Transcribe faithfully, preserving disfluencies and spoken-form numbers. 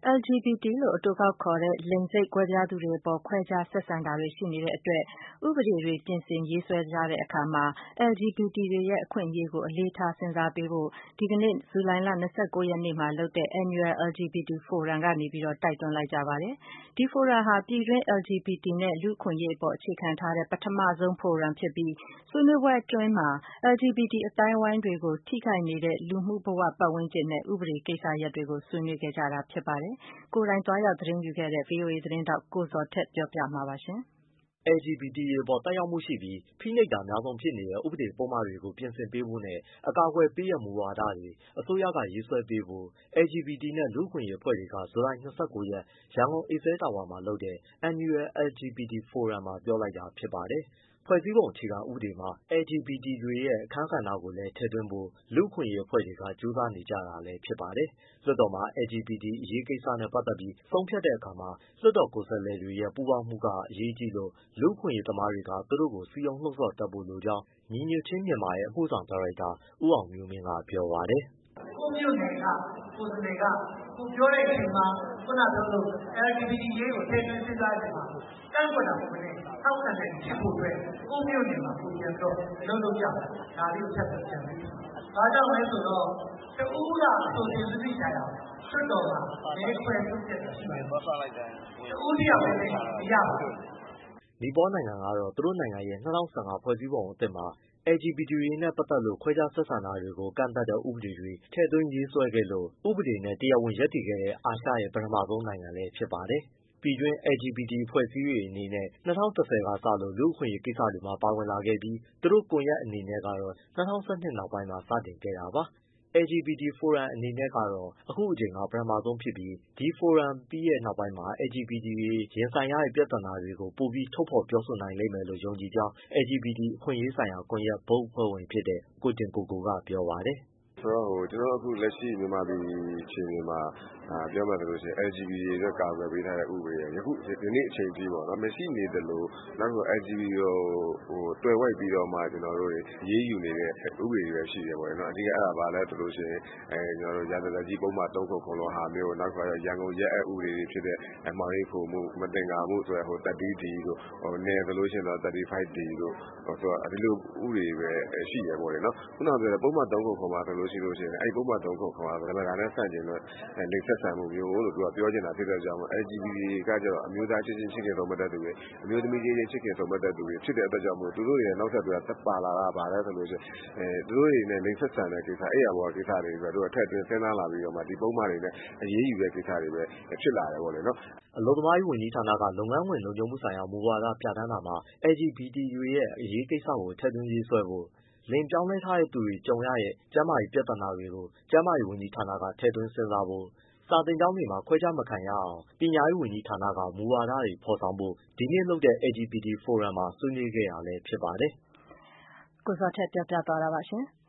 L G B T လို့အတိုကောက်ခေါ်တဲ့လိင်စိတ်ကွဲပြားသူတွေအပေါ်ခွဲခြားဆက်ဆံတာတွေရှိနေတဲ့အတွက်ဥပဒေတွေပြင်ဆင်ရေးဆွဲကြတဲ့အခါမှာ L G B T တွေရဲ့အခွင့်အရေးကိုအလေးထားစဉ်းစားပေးဖို့ဒီကနေ့ဇူလိုင်လ၂၉ရက်နေ့မှာလုပ်တဲ့ Annual L G B T Forum ကနေပြီးတော့တိုက်တွန်းလိုက်ကြပါတယ်။ဒီဖိုရမ်ဟာပြည်တွင်း L G B T နဲ့လူ့အခွင့်အရေးအပေါ်အခြေခံထားတဲ့ပထမဆုံးဖိုရမ်ဖြစ်ပြီးဆွေးနွေးပွဲအတွင်းမှာ L G B T အသိုင်းအဝိုင်းတွေကိုထိခိုက်နေတဲ့လူမှုဘဝပတ်ဝန်းကျင်နဲ့ဥပဒေကိစ္စရပ်တွေကိုဆွေးနွေးခဲ့ကြတာဖြစ်ပါတယ်။ကိုယ်တိုင်သွားရောက်သတင်းယူခဲ့တဲ့ ဗွီအိုအေသတင်းထောက်ကိုဇော်ထက်ပြောပြမှာပါရှင်။ L G B T တွေအပေါ်သက်ရောက်မှုရှိပြီးဖိနှိပ်တာအများဆုံးဖြစ်နေတဲ့ဥပဒေပုဒ်မတွေကိုပြင်ဆင်ပေးဖို့နဲ့အကာအကွယ်ပေးတဲ့မူဝါဒတွေအစိုးရကရေးဆွဲပေးဖို့ L G B T နဲ့လူ့အခွင့်အရေးအဖွဲ့တွေက ဇူလိုင်၂၉ရက်ရန်ကုန် Excel Tower မှာလုပ်တဲ့ Annual L G B T Forum မှာပြောလိုက်တာဖြစ်ပါတယ်။ ဖွဲ့စည်းပုံအခြေခံဥပဒေမှာ L G B T တွေရဲ့အခန်းကဏ္ဍကိုလည်းထည့်သွင်းဖို့လူ့အခွင့်အရေးအဖွဲ့တွေကကြိုးစားနေကြတာလည်းဖြစ်ပါတယ်။ လွှတ်တော်မှာ L G B T အရေးကိစ္စနဲ့ပတ်သက်ပြီးဆုံးဖြတ်တဲ့အခါမှာလွှတ်တော်ကိုယ်စားလှယ်တွေရဲ့ပူးပေါင်းမှုကအရေးကြီးလို့လူ့အခွင့်အရေးသမားတွေကသူတို့ကိုစည်းရုံးလှုံ့ဆော်တတ်ဖို့လိုကြောင်း ညီညွတ်ခြင်းမြန်မာရဲ့အမှုဆောင်ဒါရိုက်တာဦးအောင်မျိုးမင်းကပြောပါတယ်။ “ကိုယ့်မြို့နယ်ကကိုယ်စားလှယ်ကကိုပြောတဲ့အချိန်မှာခုနပြောလို့ L G B T အရေးကိုထည့်သွင်းစဉ်းစားချိန်မှာကန့်ကွက်တာမဟုတ်ဘဲနဲ့ထောက်ခံတဲ့ဖြစ်ဖို့အတွက်ကိုယ့်မြို့နယ်မှာကိုပြန်တော့အလုပ်လုပ်ကြတယ်။ဒါလေးကိုချက်ပြီးပြန်ပြီး။ဘာကြောင့်လဲဆိုတော့တဦးကအဆိုတင်သွင်းကြရအောင်လွှတ်တော်မှာမဲခွဲဆုံးဖြတ်တာရှိပါတယ်။တဦးတယောက်လည်းမရပါဘူး။ ” နီပေါနိုင်ငံကတော့သူတို့နိုင်ငံရဲ့၂၀၁၅ဖွဲ့စည်းပုံအသစ်မှာ L G B T တွေနဲ့ပတ်သက်လို့ခွဲခြားဆက်ဆံတာတွေကိုကန့်သတ်တဲ့ဥပဒေတွေထည့်သွင်းရေးဆွဲခဲ့လို့ဥပဒေနဲ့တရားဝင်ရပ်တည်ခဲ့တဲ့အာရှရဲ့ပထမဆုံးနိုင်ငံလည်းဖြစ်ပါတယ်။ ပြည်တွင်း L G B T အဖွဲ့အစည်းတွေအနေနဲ့၂၀၁၀ကစလို့လူ့အခွင့်အရေးကိစ္စတွေမှာပါဝင်လာခဲ့ပြီးသူတို့ကွန်ရက်အနေနဲ့ကတော့၂၀၁၂နောက်ပိုင်းမှာစတင်ခဲ့တာပါ။ L G B T Forum အနေနဲ့ကတော့အခုအကြိမ်ကပထမဆုံးဖြစ်ပြီးဒီဖိုရမ်ပြီးတဲ့နောက်ပိုင်းမှာ L G B T တွေရင်ဆိုင်ရတဲ့ပြဿနာတွေကိုပိုပြီးထုတ်ဖော်ပြောဆိုနိုင်လိမ့်မယ်လို့ယုံကြည်ကြောင်း L G B T အခွင့်အရေးဆိုင်ရာကွန်ရက်ဘုတ်အဖွဲ့ဝင်ဖြစ်တဲ့ကိုတင်ကိုကိုကပြောပါတယ်။ “ဆိုတော့ကျနော်တို့အခုလက်ရှိမြန်မာပြည်အခြေအနေမှာပြောမယ်ဆိုရင် L G B T တွေအတွက်ကာကွယ်ပေးထားတဲ့ဥပဒေယခုဒီနေ့အချိန်အထိပေါ့နော်မရှိနေသလိုနောက်ပြီး L G B T ကိုသွယ်ဝိုက်ပြီးတော့မှကျနော်တို့တွေအရေးယူနေတဲ့ဥပဒေတွေပဲရှိတယ်ပေါ့နော်အဓိကအဲဒါဘာလဲဆိုလို့ရှိရင်ကျနော်တို့ရာဇသတ်ကြီးပုဒ်မ၃ခုခုလိုဟာမျိုးနောက်တစ်ခါရန်ကုန်ရဲအက်ဥပဒေတွေဖြစ်တဲ့မှောင်ရိပ်ခိုမှုမသင်္ကာမှုဆိုတဲ့ သတ်တီး D တို့နယ်ဆိုလို့ရှိရင်တော့ သတ်တီး ၅ D တို့ဒီလိုဥပဒေပဲရှိတယ်ပေါ့လေနော်ခုနကပြောတဲ့ပုဒ်မ၃ခုခုမှာဆိုလို့ရှိရင်အဲဒီပုဒ်မ၃ခုခုကဓမ္မတာနဲ့ဆန့်ကျင်တဲ့လိင်ဆက်ဆံမှုမျိုးလို့သူကပြောချင်တာဖြစ်တဲ့အတွက်ကြောင့် L G B T တွေကကျတော့အမျိုးသားချင်းချင်းချစ်ခင်ဆုံမက်တဲ့သူတွေအမျိုးသမီးချင်းချင်းချစ်ခင်ဆုံမက်တဲ့သူတွေဖြစ်တဲ့အတွက်ကြောင့်မို့သူတို့တွေနောက်ထပ်ဆက်ပါလာတာကဘာလဲဆိုလို့ရှိရင်သူတို့တွေနဲ့လိင်ဆက်ဆံတဲ့ကိစ္စအိပ်ယာပေါ်ကိစ္စတွေသူကထည့်သွင်းစဉ်းစားလာပြီးတော့မှဒီပုဒ်မတွေနဲ့အရေးယူတဲ့ကိစ္စတွေပဲဖြစ်လာတယ်ပေါ့လေနော်။ ” အလုပ်သမားရေးဝန်ကြီးဌာနကလုပ်ငန်းခွင်လုံခြုံမှုဆိုင်ရာမူဝါဒပြဋ္ဌာန်းတာမှာ L G B T တွေရဲ့အရေးကိစ္စကိုထည့်သွင်းရေးဆွဲဖို့၊ လိင်ပြောင်းလဲထားတဲ့သူတွေကြုံရတဲ့ကျန်းမာရေးပြဿနာတွေကိုကျန်းမာရေးဝန်ကြီးဌာနကထည့်သွင်းစဉ်းစားဖို့၊ စာသင်ကျောင်းတွေမှာခွဲခြားမခံရအောင်ပညာရေးဝန်ကြီးဌာနကမူဝါဒတွေဖော်ဆောင်ဖို့ဒီနေ့လုပ်တဲ့ L G B T Forum မှာဆွေးနွေးခဲ့တာလည်းဖြစ်ပါတယ်။ကိုဇော်ထက်ပြောပြသွားတာပါရှင်။